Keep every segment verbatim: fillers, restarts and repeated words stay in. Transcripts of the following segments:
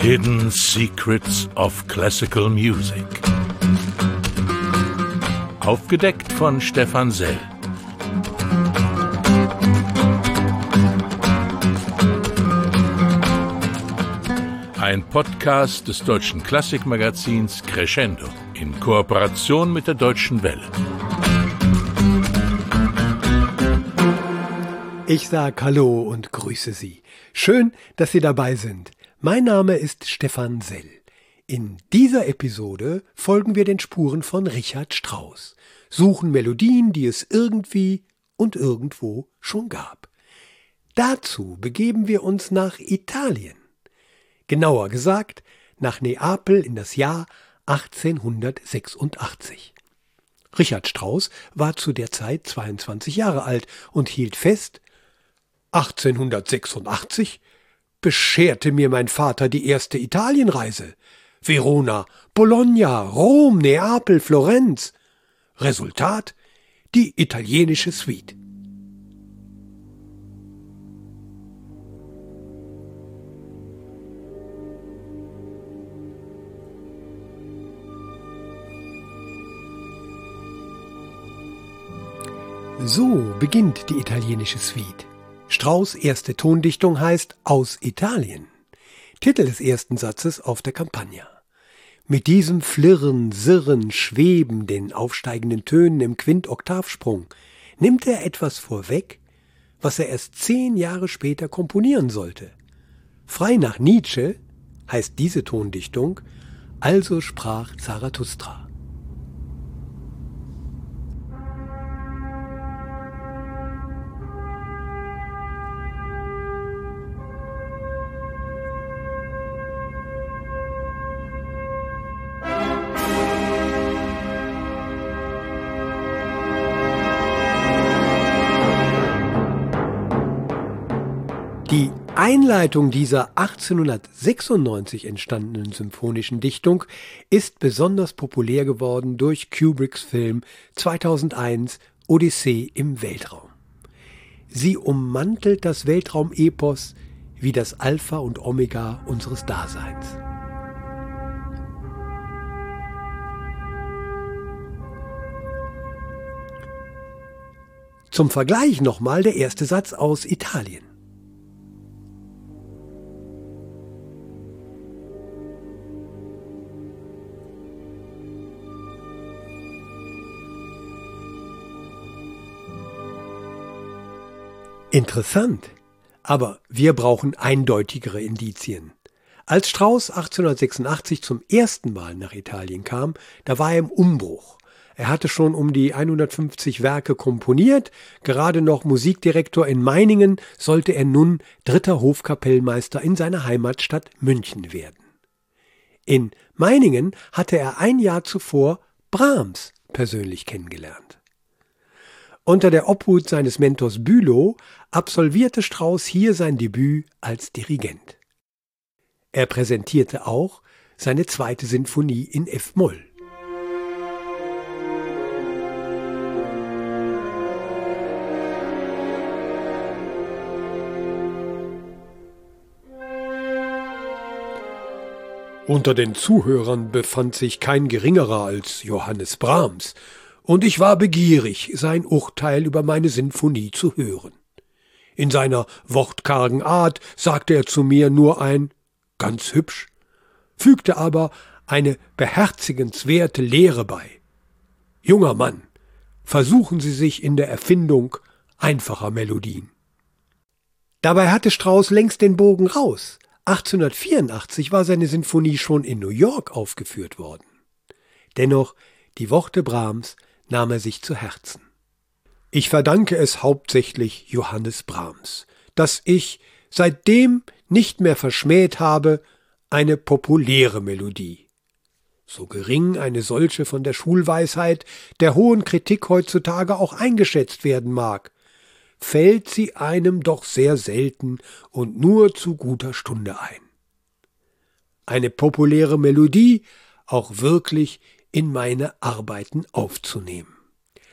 Hidden Secrets of Classical Music. Aufgedeckt von Stefan Sell. Ein Podcast des deutschen Klassikmagazins Crescendo in Kooperation mit der Deutschen Welle. Ich sag Hallo und grüße Sie. Schön, dass Sie dabei sind. Mein Name ist Stefan Sell. In dieser Episode folgen wir den Spuren von Richard Strauss, suchen Melodien, die es irgendwie und irgendwo schon gab. Dazu begeben wir uns nach Italien. Genauer gesagt, nach Neapel in das Jahr achtzehnhundertsechsundachtzig. Richard Strauss war zu der Zeit zweiundzwanzig Jahre alt und hielt fest: achtzehnhundertsechsundachtzig bescherte mir mein Vater die erste Italienreise. Verona, Bologna, Rom, Neapel, Florenz. Resultat: die italienische Suite. So beginnt die italienische Suite. Strauss' erste Tondichtung heißt Aus Italien. Titel des ersten Satzes auf der Campagna. Mit diesem Flirren, Sirren, Schweben, den aufsteigenden Tönen im Quintoktavsprung nimmt er etwas vorweg, was er erst zehn Jahre später komponieren sollte. Frei nach Nietzsche heißt diese Tondichtung Also sprach Zarathustra. Die Einleitung dieser achtzehnhundertsechsundneunzig entstandenen symphonischen Dichtung ist besonders populär geworden durch Kubricks Film zweitausendeins Odyssee im Weltraum. Sie ummantelt das Weltraumepos wie das Alpha und Omega unseres Daseins. Zum Vergleich nochmal der erste Satz aus Italien. Interessant, aber wir brauchen eindeutigere Indizien. Als Strauss achtzehnhundertsechsundachtzig zum ersten Mal nach Italien kam, da war er im Umbruch. Er hatte schon um die hundertfünfzig Werke komponiert, gerade noch Musikdirektor in Meiningen, sollte er nun dritter Hofkapellmeister in seiner Heimatstadt München werden. In Meiningen hatte er ein Jahr zuvor Brahms persönlich kennengelernt. Unter der Obhut seines Mentors Bülow absolvierte Strauss hier sein Debüt als Dirigent. Er präsentierte auch seine zweite Sinfonie in F-Moll. Unter den Zuhörern befand sich kein geringerer als Johannes Brahms, und ich war begierig, sein Urteil über meine Sinfonie zu hören. In seiner wortkargen Art sagte er zu mir nur ein »ganz hübsch«, fügte aber eine beherzigenswerte Lehre bei. »Junger Mann, versuchen Sie sich in der Erfindung einfacher Melodien.« Dabei hatte Strauss längst den Bogen raus. achtzehnhundertvierundachtzig war seine Sinfonie schon in New York aufgeführt worden. Dennoch, die Worte Brahms nahm er sich zu Herzen. Ich verdanke es hauptsächlich Johannes Brahms, dass ich seitdem nicht mehr verschmäht habe, eine populäre Melodie. So gering eine solche von der Schulweisheit der hohen Kritik heutzutage auch eingeschätzt werden mag, fällt sie einem doch sehr selten und nur zu guter Stunde ein. Eine populäre Melodie auch wirklich in meine Arbeiten aufzunehmen.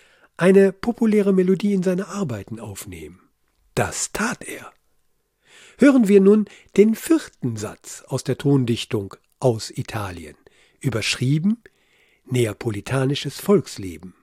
Eine populäre Melodie in seine Arbeiten aufnehmen. Das tat er. Hören wir nun den vierten Satz aus der Tondichtung Aus Italien, überschrieben Neapolitanisches Volksleben.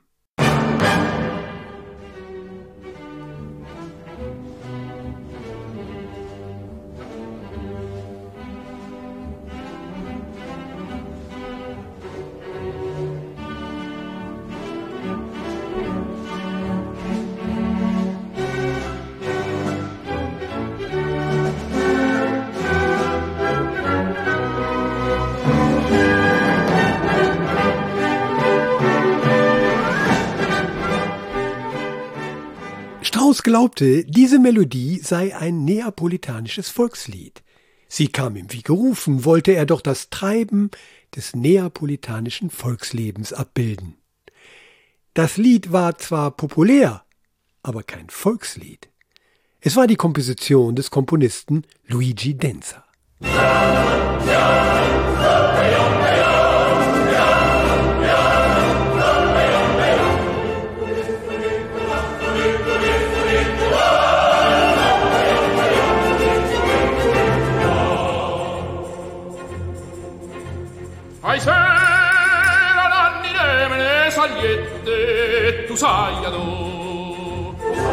Strauss glaubte, diese Melodie sei ein neapolitanisches Volkslied. Sie kam ihm wie gerufen, wollte er doch das Treiben des neapolitanischen Volkslebens abbilden. Das Lied war zwar populär, aber kein Volkslied. Es war die Komposition des Komponisten Luigi Denza. Ai sera nanni nemene sagliette tu sai ado.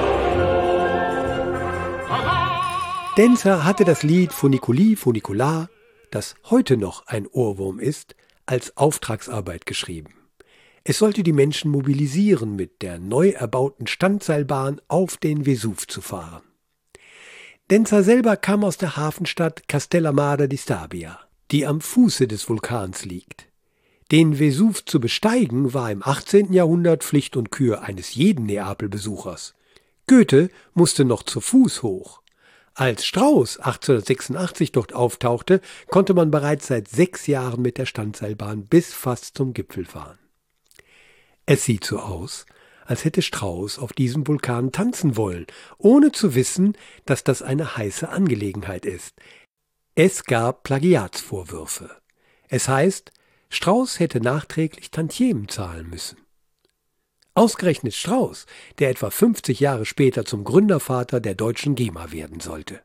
Denza hatte das Lied Funiculi Funicular, das heute noch ein Ohrwurm ist, als Auftragsarbeit geschrieben. Es sollte die Menschen mobilisieren, mit der neu erbauten Standseilbahn auf den Vesuv zu fahren. Denza selber kam aus der Hafenstadt Castellammare di Stabia, die am Fuße des Vulkans liegt. Den Vesuv zu besteigen war im achtzehnten Jahrhundert Pflicht und Kür eines jeden Neapel-Besuchers. Goethe musste noch zu Fuß hoch. Als Strauss achtzehnhundertsechsundachtzig dort auftauchte, konnte man bereits seit sechs Jahren mit der Standseilbahn bis fast zum Gipfel fahren. Es sieht so aus, als hätte Strauss auf diesem Vulkan tanzen wollen, ohne zu wissen, dass das eine heiße Angelegenheit ist. Es gab Plagiatsvorwürfe. Es heißt, Strauss hätte nachträglich Tantiemen zahlen müssen. Ausgerechnet Strauss, der etwa fünfzig Jahre später zum Gründervater der deutschen GEMA werden sollte.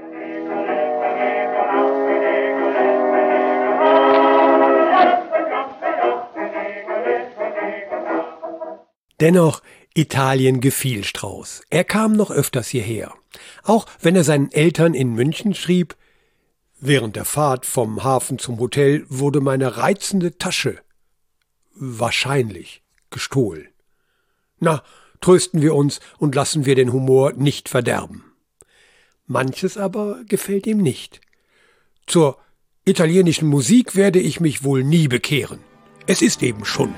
Dennoch, Italien gefiel Strauss. Er kam noch öfters hierher. Auch wenn er seinen Eltern in München schrieb: Während der Fahrt vom Hafen zum Hotel wurde meine reizende Tasche wahrscheinlich gestohlen. Na, trösten wir uns und lassen wir den Humor nicht verderben. Manches aber gefällt ihm nicht. Zur italienischen Musik werde ich mich wohl nie bekehren. Es ist eben Schund.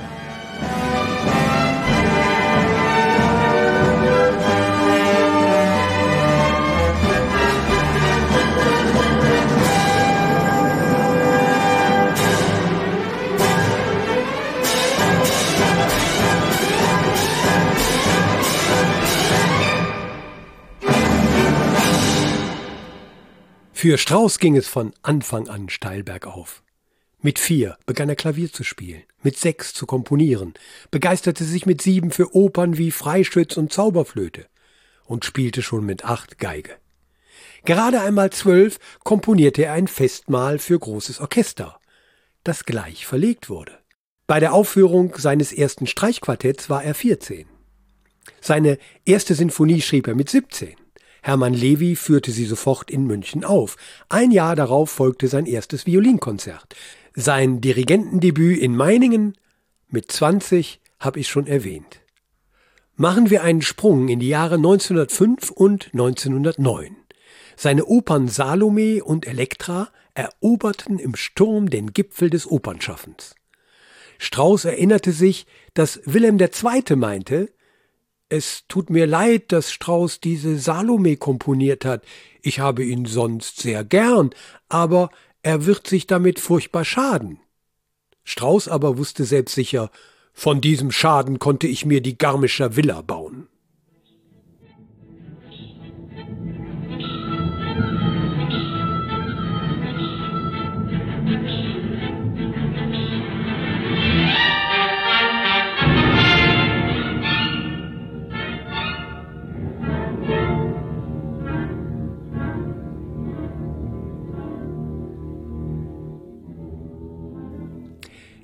Für Strauss ging es von Anfang an steil bergauf. Mit vier begann er Klavier zu spielen, mit sechs zu komponieren, begeisterte sich mit sieben für Opern wie Freischütz und Zauberflöte und spielte schon mit acht Geige. Gerade einmal zwölf komponierte er ein Festmahl für großes Orchester, das gleich verlegt wurde. Bei der Aufführung seines ersten Streichquartetts war er vierzehn. Seine erste Sinfonie schrieb er mit siebzehn. Hermann Levi führte sie sofort in München auf. Ein Jahr darauf folgte sein erstes Violinkonzert. Sein Dirigentendebüt in Meiningen mit zwanzig habe ich schon erwähnt. Machen wir einen Sprung in die Jahre neunzehnhundertfünf und neunzehnhundertneun. Seine Opern Salome und Elektra eroberten im Sturm den Gipfel des Opernschaffens. Strauss erinnerte sich, dass Wilhelm der Zweite meinte: Es tut mir leid, dass Strauss diese Salome komponiert hat. Ich habe ihn sonst sehr gern, aber er wird sich damit furchtbar schaden. Strauss aber wusste selbstsicher, von diesem Schaden konnte ich mir die Garmischer Villa bauen.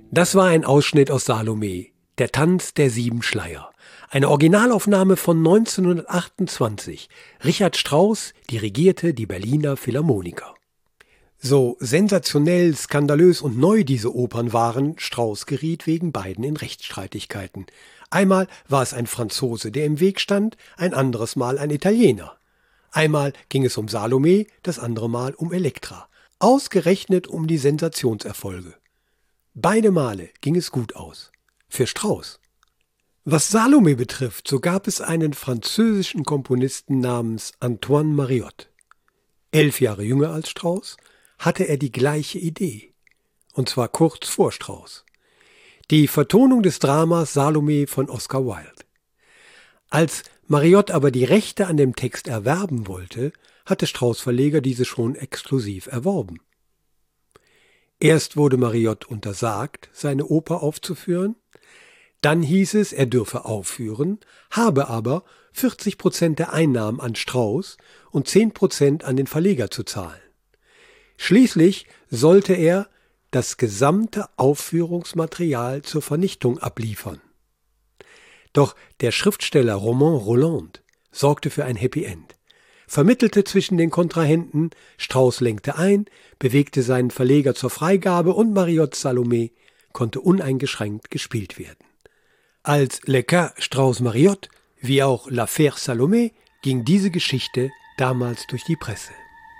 Das war ein Ausschnitt aus Salome, der Tanz der sieben Schleier. Eine Originalaufnahme von neunzehnhundertachtundzwanzig. Richard Strauss dirigierte die Berliner Philharmoniker. So sensationell, skandalös und neu diese Opern waren, Strauss geriet wegen beiden in Rechtsstreitigkeiten. Einmal war es ein Franzose, der im Weg stand, ein anderes Mal ein Italiener. Einmal ging es um Salome, das andere Mal um Elektra. Ausgerechnet um die Sensationserfolge. Beide Male ging es gut aus. Für Strauss. Was Salome betrifft, so gab es einen französischen Komponisten namens Antoine Mariotte. Elf Jahre jünger als Strauss hatte er die gleiche Idee. Und zwar kurz vor Strauss. Die Vertonung des Dramas Salome von Oscar Wilde. Als Mariotte aber die Rechte an dem Text erwerben wollte, hatte Strauss Verleger diese schon exklusiv erworben. Erst wurde Mariotte untersagt, seine Oper aufzuführen, dann hieß es, er dürfe aufführen, habe aber vierzig Prozent der Einnahmen an Strauss und zehn Prozent an den Verleger zu zahlen. Schließlich sollte er das gesamte Aufführungsmaterial zur Vernichtung abliefern. Doch der Schriftsteller Romain Rolland sorgte für ein Happy End, vermittelte zwischen den Kontrahenten, Strauss lenkte ein, bewegte seinen Verleger zur Freigabe und Mariottes Salome konnte uneingeschränkt gespielt werden. Als Le Cas Strauss-Mariotte wie auch L'Affaire Salomé ging diese Geschichte damals durch die Presse.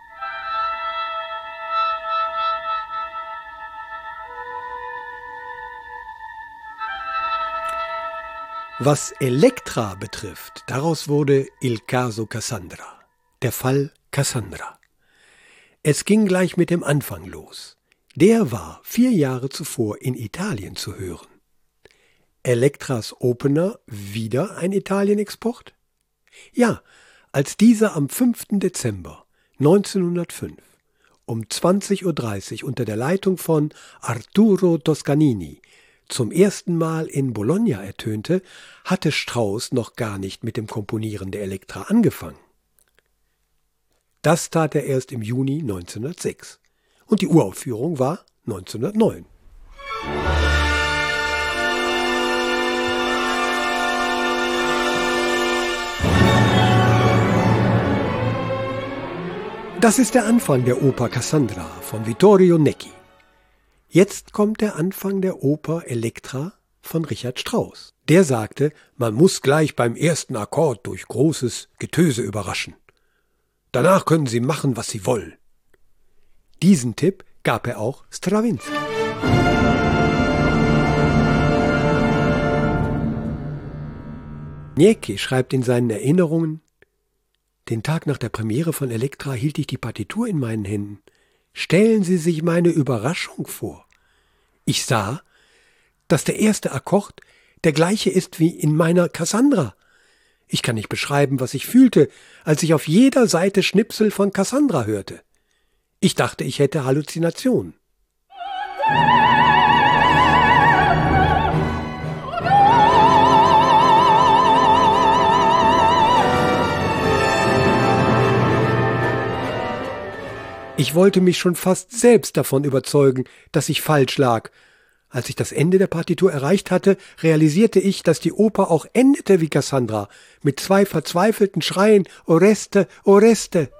Was Elektra betrifft, daraus wurde Il caso Cassandra, der Fall Cassandra. Es ging gleich mit dem Anfang los. Der war vier Jahre zuvor in Italien zu hören. Elektras Opener wieder ein Italien-Export? Ja, als dieser am fünften Dezember neunzehnhundertfünf um zwanzig Uhr dreißig unter der Leitung von Arturo Toscanini zum ersten Mal in Bologna ertönte, hatte Strauss noch gar nicht mit dem Komponieren der Elektra angefangen. Das tat er erst im Juni neunzehnhundertsechs und die Uraufführung war neunzehnhundertneun. Das ist der Anfang der Oper Cassandra von Vittorio Necchi. Jetzt kommt der Anfang der Oper Elektra von Richard Strauss. Der sagte, man muss gleich beim ersten Akkord durch großes Getöse überraschen. Danach können Sie machen, was Sie wollen. Diesen Tipp gab er auch Stravinsky. Necchi schreibt in seinen Erinnerungen: Den Tag nach der Premiere von Elektra hielt ich die Partitur in meinen Händen. Stellen Sie sich meine Überraschung vor. Ich sah, dass der erste Akkord der gleiche ist wie in meiner Cassandra. Ich kann nicht beschreiben, was ich fühlte, als ich auf jeder Seite Schnipsel von Cassandra hörte. Ich dachte, ich hätte Halluzinationen. Ich wollte mich schon fast selbst davon überzeugen, dass ich falsch lag. Als ich das Ende der Partitur erreicht hatte, realisierte ich, dass die Oper auch endete wie Cassandra, mit zwei verzweifelten Schreien »Oreste, Oreste«.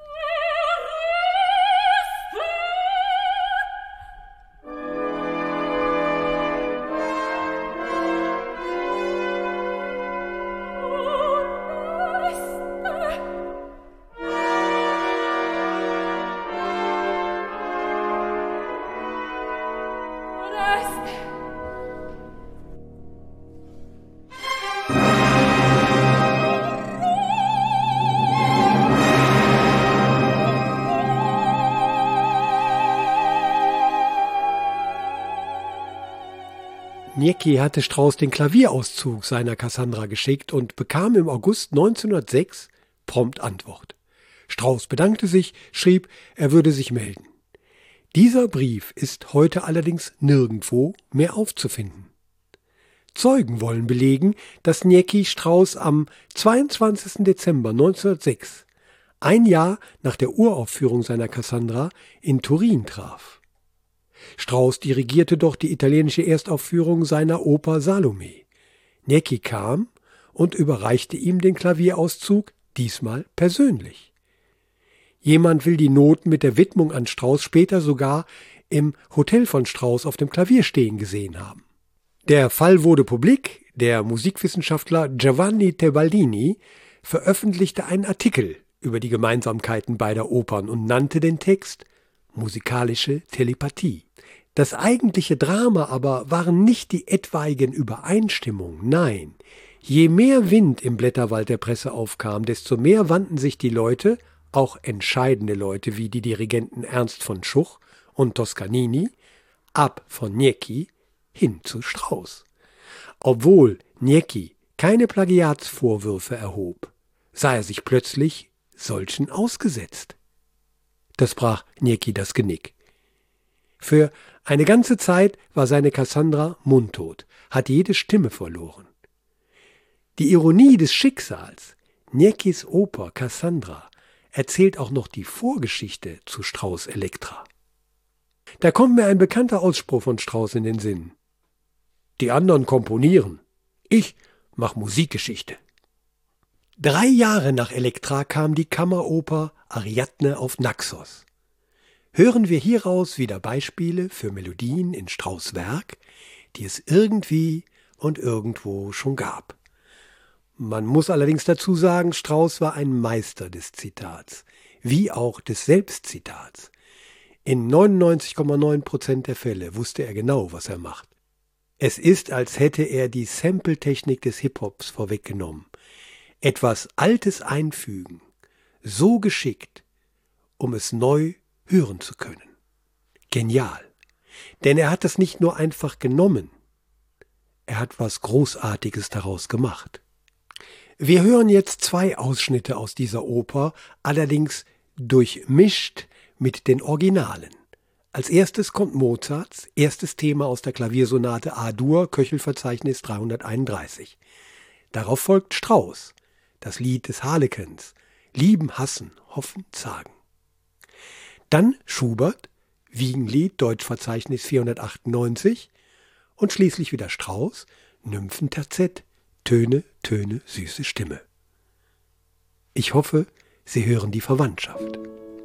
Necchi hatte Strauss den Klavierauszug seiner Cassandra geschickt und bekam im August neunzehnhundertsechs prompt Antwort. Strauss bedankte sich, schrieb, er würde sich melden. Dieser Brief ist heute allerdings nirgendwo mehr aufzufinden. Zeugen wollen belegen, dass Necchi Strauss am zweiundzwanzigsten Dezember neunzehnhundertsechs, ein Jahr nach der Uraufführung seiner Cassandra, in Turin traf. Strauss dirigierte doch die italienische Erstaufführung seiner Oper Salome. Niecki kam und überreichte ihm den Klavierauszug, diesmal persönlich. Jemand will die Noten mit der Widmung an Strauss später sogar im Hotel von Strauss auf dem Klavier stehen gesehen haben. Der Fall wurde publik. Der Musikwissenschaftler Giovanni Tebaldini veröffentlichte einen Artikel über die Gemeinsamkeiten beider Opern und nannte den Text musikalische Telepathie. Das eigentliche Drama aber waren nicht die etwaigen Übereinstimmungen, nein. Je mehr Wind im Blätterwald der Presse aufkam, desto mehr wandten sich die Leute, auch entscheidende Leute wie die Dirigenten Ernst von Schuch und Toscanini, ab von Niecki hin zu Strauss. Obwohl Niecki keine Plagiatsvorwürfe erhob, sah er sich plötzlich solchen ausgesetzt. Das brach Niecki das Genick. Für eine ganze Zeit war seine Cassandra mundtot, hat jede Stimme verloren. Die Ironie des Schicksals, Nieckis Oper Cassandra, erzählt auch noch die Vorgeschichte zu Strauss' Elektra. Da kommt mir ein bekannter Ausspruch von Strauss in den Sinn. Die anderen komponieren, ich mach Musikgeschichte. Drei Jahre nach Elektra kam die Kammeroper Ariadne auf Naxos. Hören wir hieraus wieder Beispiele für Melodien in Strauss' Werk, die es irgendwie und irgendwo schon gab. Man muss allerdings dazu sagen, Strauss war ein Meister des Zitats, wie auch des Selbstzitats. In neunundneunzig Komma neun Prozent der Fälle wusste er genau, was er macht. Es ist, als hätte er die Sample-Technik des Hip-Hops vorweggenommen. Etwas Altes einfügen, so geschickt, um es neu hören zu können. Genial. Denn er hat es nicht nur einfach genommen, er hat was Großartiges daraus gemacht. Wir hören jetzt zwei Ausschnitte aus dieser Oper, allerdings durchmischt mit den Originalen. Als erstes kommt Mozarts erstes Thema aus der Klaviersonate A-Dur, Köchelverzeichnis dreihunderteinunddreißig. Darauf folgt Strauss, das Lied des Harlekens, Lieben, Hassen, Hoffen, Zagen. Dann Schubert, Wiegenlied, Deutschverzeichnis vierhundertachtundneunzig und schließlich wieder Strauss, Nymphenterzett, Töne, Töne, süße Stimme. Ich hoffe, Sie hören die Verwandtschaft.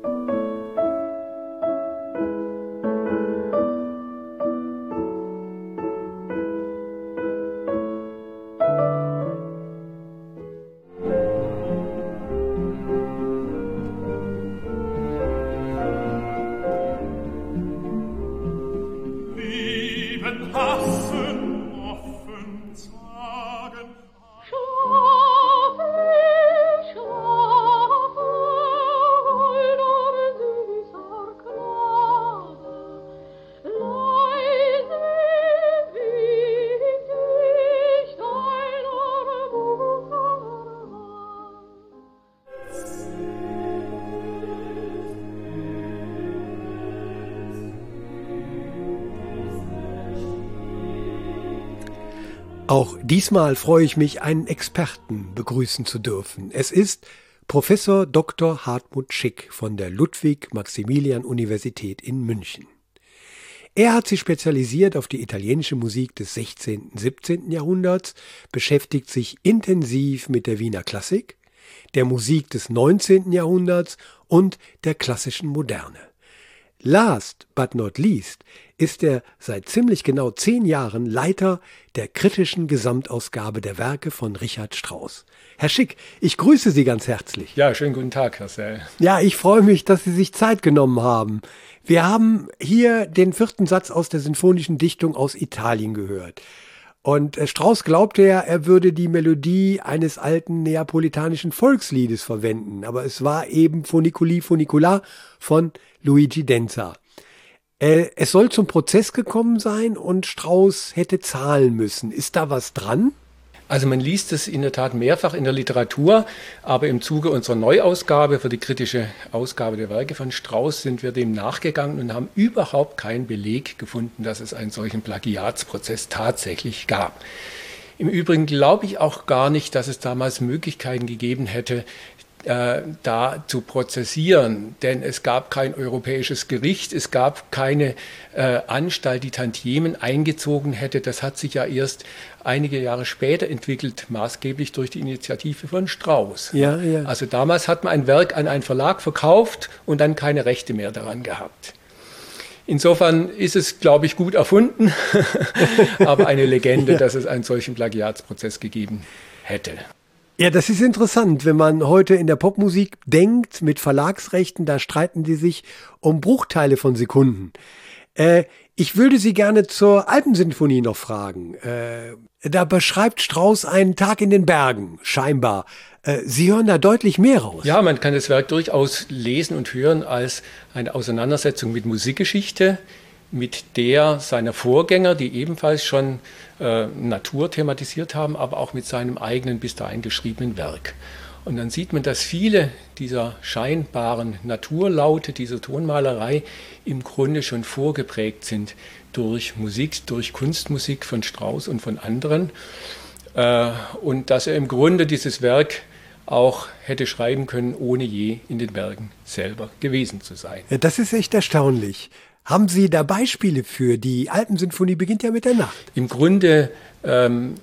Auch diesmal freue ich mich, einen Experten begrüßen zu dürfen. Es ist Professor Doktor Hartmut Schick von der Ludwig-Maximilian-Universität in München. Er hat sich spezialisiert auf die italienische Musik des sechzehnten und siebzehnten Jahrhunderts, beschäftigt sich intensiv mit der Wiener Klassik, der Musik des neunzehnten Jahrhunderts und der klassischen Moderne. Last but not least ist er seit ziemlich genau zehn Jahren Leiter der kritischen Gesamtausgabe der Werke von Richard Strauss. Herr Schick, ich grüße Sie ganz herzlich. Ja, schönen guten Tag, Herr Sell. Ja, ich freue mich, dass Sie sich Zeit genommen haben. Wir haben hier den vierten Satz aus der sinfonischen Dichtung aus Italien gehört. Und Strauss glaubte ja, er würde die Melodie eines alten neapolitanischen Volksliedes verwenden. Aber es war eben Funiculi Funicular von Luigi Denza. Äh, es soll zum Prozess gekommen sein und Strauss hätte zahlen müssen. Ist da was dran? Also man liest es in der Tat mehrfach in der Literatur, aber im Zuge unserer Neuausgabe für die kritische Ausgabe der Werke von Strauss sind wir dem nachgegangen und haben überhaupt keinen Beleg gefunden, dass es einen solchen Plagiatsprozess tatsächlich gab. Im Übrigen glaube ich auch gar nicht, dass es damals Möglichkeiten gegeben hätte, äh, da zu prozessieren, denn es gab kein europäisches Gericht, es gab keine äh, Anstalt, die Tantiemen eingezogen hätte. Das hat sich ja erst einige Jahre später entwickelt, maßgeblich durch die Initiative von Strauss. Ja, ja. Also damals hat man ein Werk an einen Verlag verkauft und dann keine Rechte mehr daran gehabt. Insofern ist es, glaube ich, gut erfunden, aber eine Legende, ja, dass es einen solchen Plagiatsprozess gegeben hätte. Ja, das ist interessant, wenn man heute in der Popmusik denkt, mit Verlagsrechten, da streiten die sich um Bruchteile von Sekunden. Äh, ich würde Sie gerne zur Alpensinfonie noch fragen. Äh, da beschreibt Strauss einen Tag in den Bergen, scheinbar. Äh, Sie hören da deutlich mehr raus. Ja, man kann das Werk durchaus lesen und hören als eine Auseinandersetzung mit Musikgeschichte, mit der seiner Vorgänger, die ebenfalls schon äh, Natur thematisiert haben, aber auch mit seinem eigenen bis dahin geschriebenen Werk. Und dann sieht man, dass viele dieser scheinbaren Naturlaute, dieser Tonmalerei im Grunde schon vorgeprägt sind durch Musik, durch Kunstmusik von Strauss und von anderen. Äh, und dass er im Grunde dieses Werk auch hätte schreiben können, ohne je in den Bergen selber gewesen zu sein. Ja, das ist echt erstaunlich. Haben Sie da Beispiele für? Die Alpensinfonie beginnt ja mit der Nacht. Im Grunde ähm,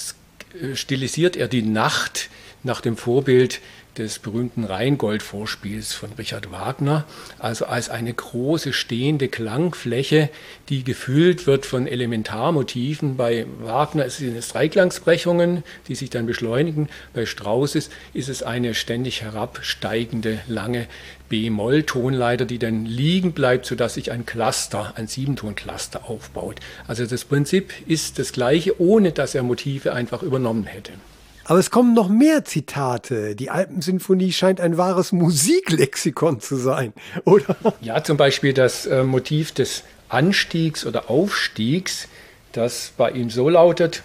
stilisiert er die Nacht nach dem Vorbild des berühmten Rheingold-Vorspiels von Richard Wagner, also als eine große stehende Klangfläche, die gefüllt wird von Elementarmotiven. Bei Wagner sind es Dreiklangsbrechungen, die sich dann beschleunigen. Bei Strauss ist es eine ständig herabsteigende, lange B-Moll-Tonleiter, die dann liegen bleibt, sodass sich ein Cluster, ein Siebenton-Cluster aufbaut. Also das Prinzip ist das gleiche, ohne dass er Motive einfach übernommen hätte. Aber es kommen noch mehr Zitate. Die Alpensinfonie scheint ein wahres Musiklexikon zu sein, oder? Ja, zum Beispiel das äh, Motiv des Anstiegs oder Aufstiegs, das bei ihm so lautet.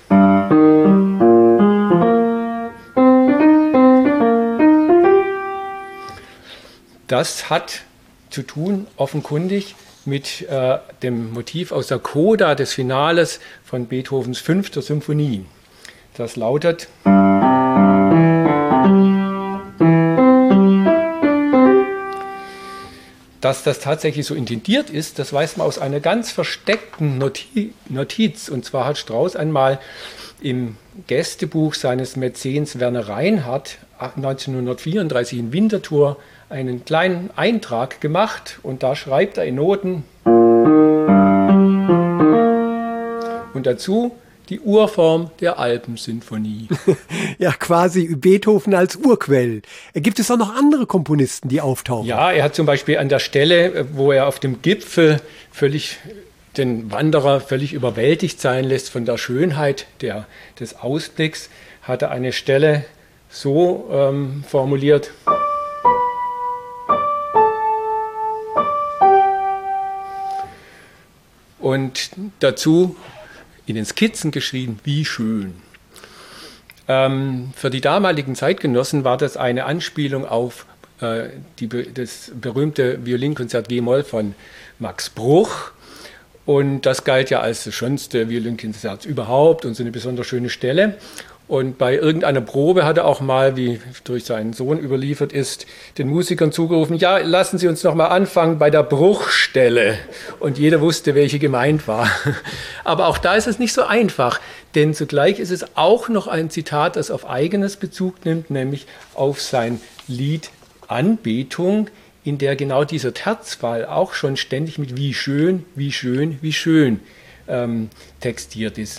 Das hat zu tun, offenkundig, mit äh, dem Motiv aus der Coda des Finales von Beethovens fünfter Symphonie. Das lautet. Dass das tatsächlich so intendiert ist, das weiß man aus einer ganz versteckten Notiz. Und zwar hat Strauss einmal im Gästebuch seines Mäzens Werner Reinhardt neunzehnhundertvierunddreißig in Winterthur einen kleinen Eintrag gemacht. Und da schreibt er in Noten und dazu die Urform der Alpensinfonie. Ja, quasi Beethoven als Urquell. Gibt es auch noch andere Komponisten, die auftauchen? Ja, er hat zum Beispiel an der Stelle, wo er auf dem Gipfel völlig den Wanderer völlig überwältigt sein lässt von der Schönheit der, des Ausblicks, hat er eine Stelle so ähm, formuliert. Und dazu in den Skizzen geschrieben, wie schön. Ähm, für die damaligen Zeitgenossen war das eine Anspielung auf äh, die, das berühmte Violinkonzert G-Moll von Max Bruch. Und das galt ja als das schönste Violinkonzert überhaupt und so eine besonders schöne Stelle. Und bei irgendeiner Probe hat er auch mal, wie durch seinen Sohn überliefert ist, den Musikern zugerufen, ja, lassen Sie uns noch mal anfangen bei der Bruchstelle. Und jeder wusste, welche gemeint war. Aber auch da ist es nicht so einfach, denn zugleich ist es auch noch ein Zitat, das auf eigenes Bezug nimmt, nämlich auf sein Lied Anbetung, in der genau dieser Terzfall auch schon ständig mit wie schön, wie schön, wie schön ähm, textiert ist.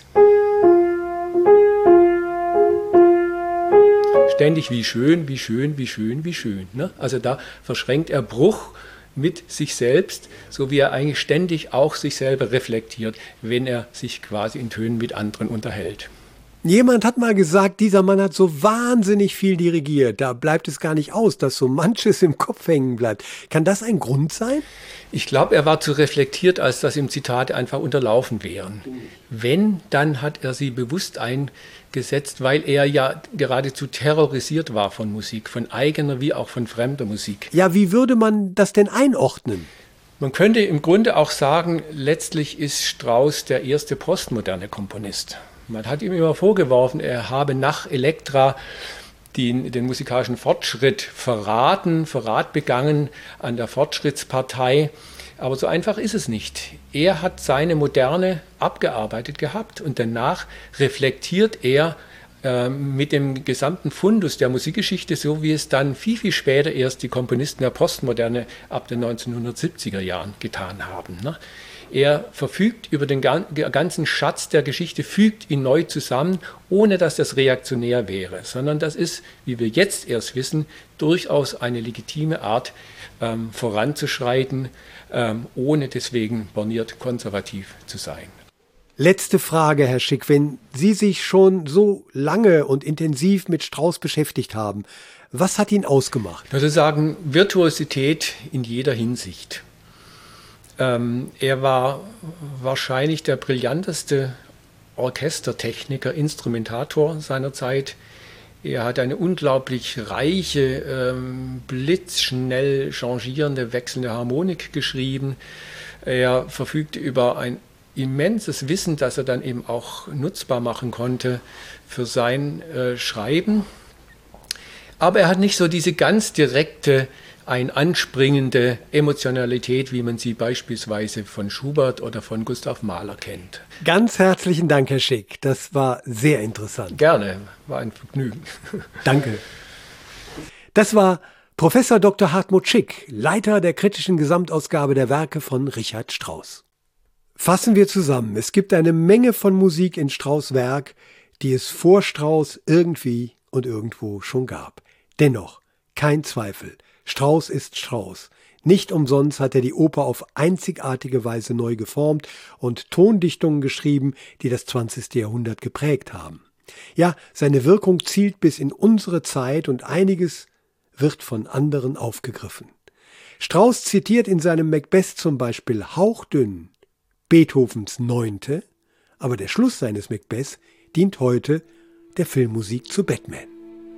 Ständig wie schön, wie schön, wie schön, wie schön. Ne? Also da verschränkt er Bruch mit sich selbst, so wie er eigentlich ständig auch sich selber reflektiert, wenn er sich quasi in Tönen mit anderen unterhält. Jemand hat mal gesagt, dieser Mann hat so wahnsinnig viel dirigiert. Da bleibt es gar nicht aus, dass so manches im Kopf hängen bleibt. Kann das ein Grund sein? Ich glaube, er war zu reflektiert, als dass ihm Zitate einfach unterlaufen wären. Wenn, dann hat er sie bewusst eingesetzt, weil er ja geradezu terrorisiert war von Musik, von eigener wie auch von fremder Musik. Ja, wie würde man das denn einordnen? Man könnte im Grunde auch sagen, letztlich ist Strauss der erste postmoderne Komponist. Man hat ihm immer vorgeworfen, er habe nach Elektra den, den musikalischen Fortschritt verraten, Verrat begangen an der Fortschrittspartei. Aber so einfach ist es nicht. Er hat seine Moderne abgearbeitet gehabt und danach reflektiert er äh, mit dem gesamten Fundus der Musikgeschichte, so wie es dann viel, viel später erst die Komponisten der Postmoderne ab den neunzehnhundertsiebziger Jahren getan haben. Ne? Er verfügt über den ganzen Schatz der Geschichte, fügt ihn neu zusammen, ohne dass das reaktionär wäre, sondern das ist, wie wir jetzt erst wissen, durchaus eine legitime Art, ähm, voranzuschreiten, ähm, ohne deswegen borniert konservativ zu sein. Letzte Frage, Herr Schick. Wenn Sie sich schon so lange und intensiv mit Strauss beschäftigt haben, was hat ihn ausgemacht? Ich würde sagen, Virtuosität in jeder Hinsicht. Ähm, er war wahrscheinlich der brillanteste Orchestertechniker, Instrumentator seiner Zeit. Er hat eine unglaublich reiche, ähm, blitzschnell changierende, wechselnde Harmonik geschrieben. Er verfügte über ein immenses Wissen, das er dann eben auch nutzbar machen konnte für sein äh, Schreiben. Aber er hat nicht so diese ganz direkte, ein anspringende Emotionalität, wie man sie beispielsweise von Schubert oder von Gustav Mahler kennt. Ganz herzlichen Dank, Herr Schick. Das war sehr interessant. Gerne, war ein Vergnügen. Danke. Das war Professor Doktor Hartmut Schick, Leiter der kritischen Gesamtausgabe der Werke von Richard Strauss. Fassen wir zusammen. Es gibt eine Menge von Musik in Strauss' Werk, die es vor Strauss irgendwie und irgendwo schon gab. Dennoch, kein Zweifel. Strauss ist Strauss. Nicht umsonst hat er die Oper auf einzigartige Weise neu geformt und Tondichtungen geschrieben, die das zwanzigste Jahrhundert geprägt haben. Ja, seine Wirkung zielt bis in unsere Zeit und einiges wird von anderen aufgegriffen. Strauss zitiert in seinem Macbeth zum Beispiel hauchdünn Beethovens Neunte, aber der Schluss seines Macbeth dient heute der Filmmusik zu Batman.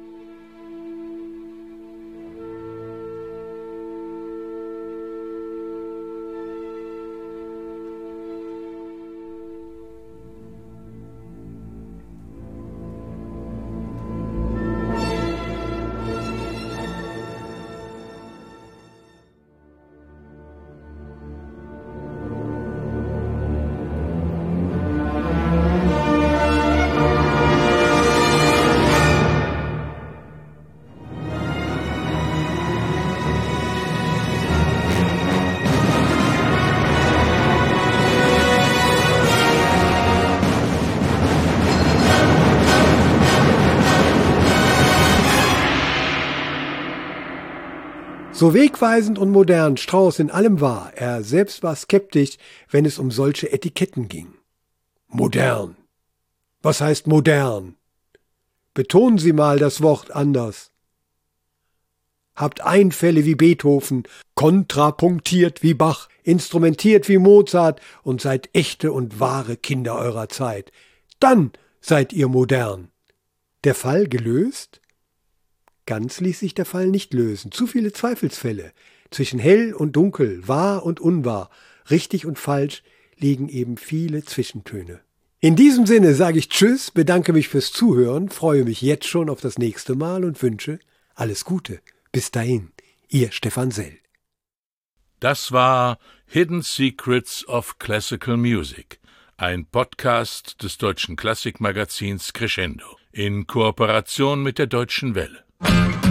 So wegweisend und modern Strauss in allem war, er selbst war skeptisch, wenn es um solche Etiketten ging. Modern. Was heißt modern? Betonen Sie mal das Wort anders. Habt Einfälle wie Beethoven, kontrapunktiert wie Bach, instrumentiert wie Mozart und seid echte und wahre Kinder eurer Zeit. Dann seid ihr modern. Der Fall gelöst? Ganz ließ sich der Fall nicht lösen. Zu viele Zweifelsfälle. Zwischen hell und dunkel, wahr und unwahr, richtig und falsch liegen eben viele Zwischentöne. In diesem Sinne sage ich Tschüss, bedanke mich fürs Zuhören, freue mich jetzt schon auf das nächste Mal und wünsche alles Gute. Bis dahin, Ihr Stefan Sell. Das war Hidden Secrets of Classical Music, ein Podcast des deutschen Klassikmagazins Crescendo in Kooperation mit der Deutschen Welle.